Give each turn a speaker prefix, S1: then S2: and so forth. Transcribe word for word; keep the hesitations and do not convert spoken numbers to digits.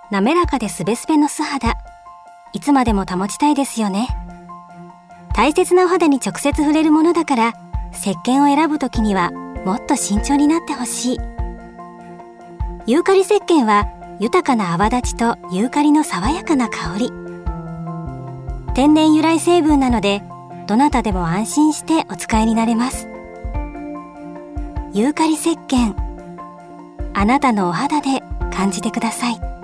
S1: 滑らかでスベスベの素肌、いつまでも保ちたいですよね。大切なお肌に直接触れるものだから、石鹸を選ぶときにはもっと慎重になってほしい。ユーカリ石鹸は豊かな泡立ちとユーカリの爽やかな香り。天然由来成分なので、どなたでも安心してお使いになれます。ユーカリ石鹸、あなたのお肌で感じてください。